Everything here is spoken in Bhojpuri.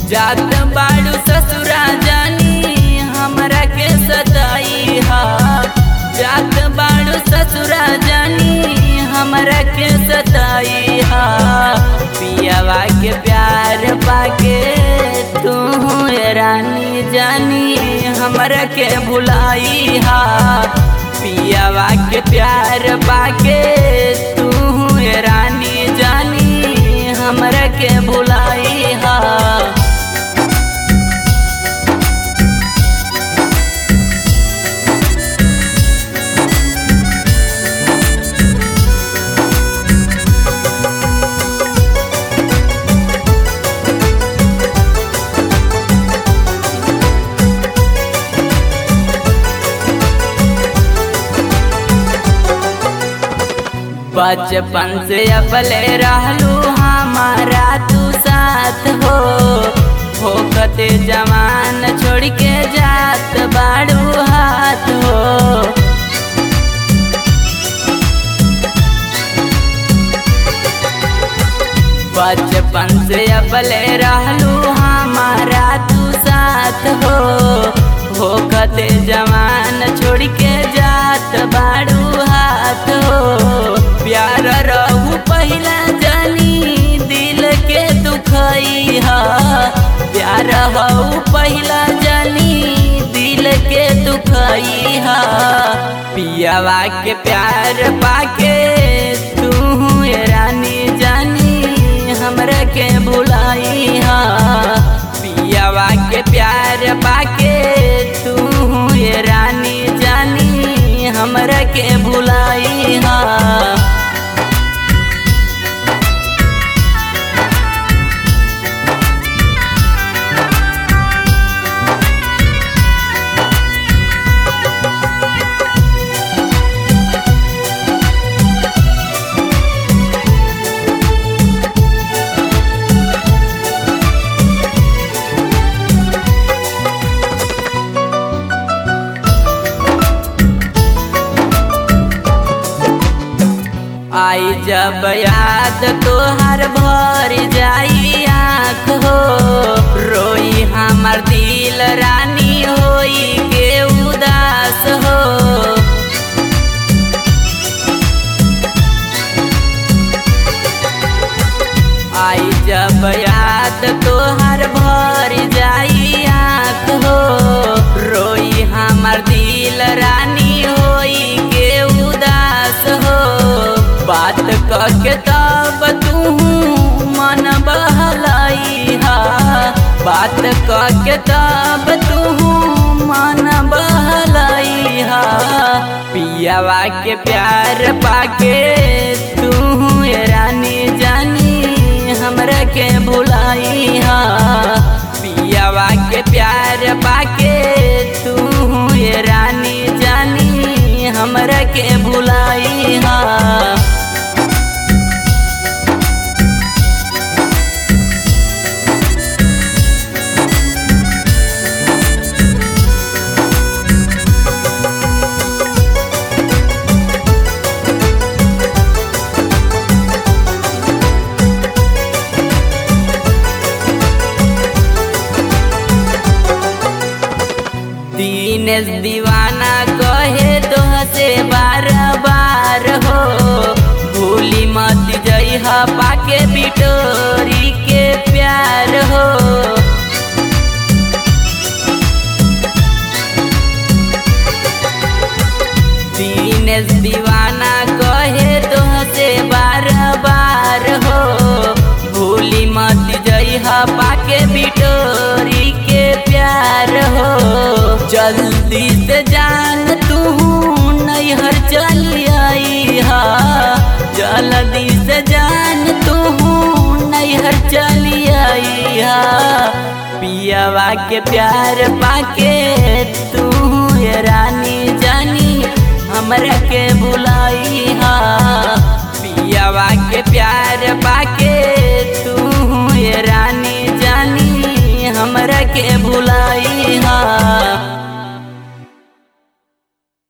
जात बाड़ू ससुरा जानी हमरा के सताई हा। जात बाड़ू ससुरा जानी हमरा के सताई हा। पियावा के प्यार पाके तू रानी जानी हमरा के भुलाई हा। पियावा के प्यार पाके तू रानी जानी हमरा के भुलाई हा। बचपन से अबले रहलू हमारा तू साथ हो। होकते जवान छोड़ के जात बाड़ू हाथ हो। बचपन से अबले रहलू हमारा तू साथ हो। होकते जवान छोड़ के जात बाड़ू हाथ हो। प्यार रहू पहिला जानी दिल के दुखई हा। प्यार रहू पहिला जानी दिल के दुखई हा। पियावा के प्यार पाके तू रानी जानी हमरा के भुलाई हा। पियावा के प्यार पाके तू रानी जानी हमरा के भुलाई हा। आई जब याद तोहर भर जाई आँख हो। रोई हमार दिल रानी होई के उदास हो। आई जब याद तोहर भर जाई आँख हो। रोई हमार दिल रानी होई के उदास हो। बात करके तब तू मन बहलाई हा। बात करके तब तू मन बहलाई हा। पियावा के प्यार पाके तू रानी जानी हमरा के भुलाई हा। पियावा के प्यार पाके तू रानी जानी हमरा के भुलाई हा। दिनेश दीवाना कहे तोहसे बार बार हो। भूली मत जइहा पाके बिटोरी के प्यार हो। दिनेश दीवाना कहे तोहसे बार बार हो। भूली मत जइहा पाके बिटोरी के प्यार हो। जल्दी से जान तू नैहर चली आई हा। जल्दी से जान तू नैहर चली आई हा। पियावा के प्यार पाके तू रानी जानी हमरा के भुलाई हा। पियावा के प्यार पाके तू रानी जानी हमरा के भुलाई हा।